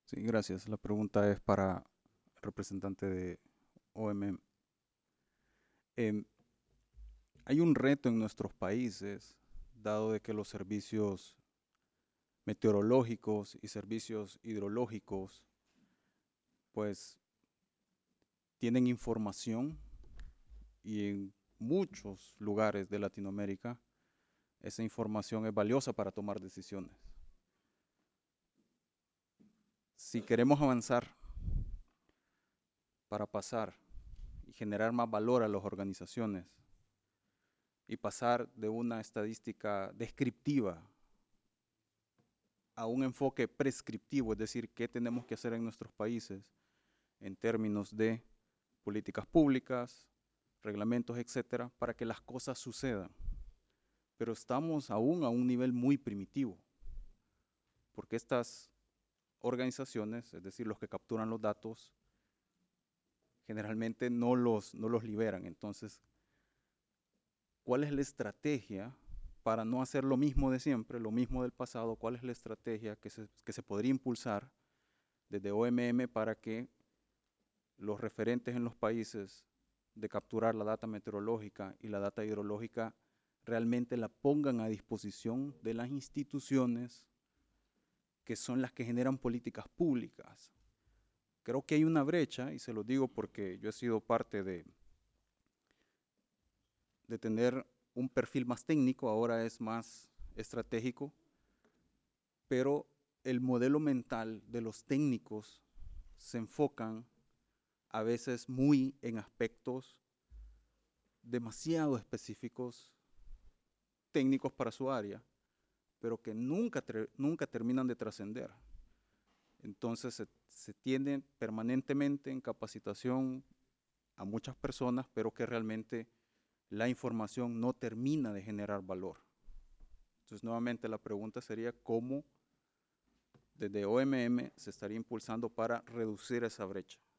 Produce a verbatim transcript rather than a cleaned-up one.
Sí, gracias. La pregunta es para el representante de O M M. Em, hay un reto en nuestros países, dado de que los servicios meteorológicos y servicios hidrológicos, pues, tienen información y en muchos lugares de Latinoamérica esa información es valiosa para tomar decisiones. Si queremos avanzar para pasar y generar más valor a las organizaciones y pasar de una estadística descriptiva a un enfoque prescriptivo, es decir, qué tenemos que hacer en nuestros países en términos de políticas públicas, reglamentos, etcétera, para que las cosas sucedan. Pero estamos aún a un nivel muy primitivo, porque estas organizaciones, es decir, los que capturan los datos, generalmente no los, no los liberan. Entonces, ¿cuál es la estrategia para no hacer lo mismo de siempre, lo mismo del pasado? ¿Cuál es la estrategia que se, que se podría impulsar desde O M M para que los referentes en los países de capturar la data meteorológica y la data hidrológica realmente la pongan a disposición de las instituciones que son las que generan políticas públicas? Creo que hay una brecha, y se lo digo porque yo he sido parte de, de tener un perfil más técnico, ahora es más estratégico, pero el modelo mental de los técnicos se enfocan a veces muy en aspectos demasiado específicos, técnicos para su área, pero que nunca, nunca terminan de trascender. Entonces se, se tiene permanentemente en capacitación a muchas personas, pero que realmente la información no termina de generar valor. Entonces nuevamente la pregunta sería cómo desde O M M se estaría impulsando para reducir esa brecha.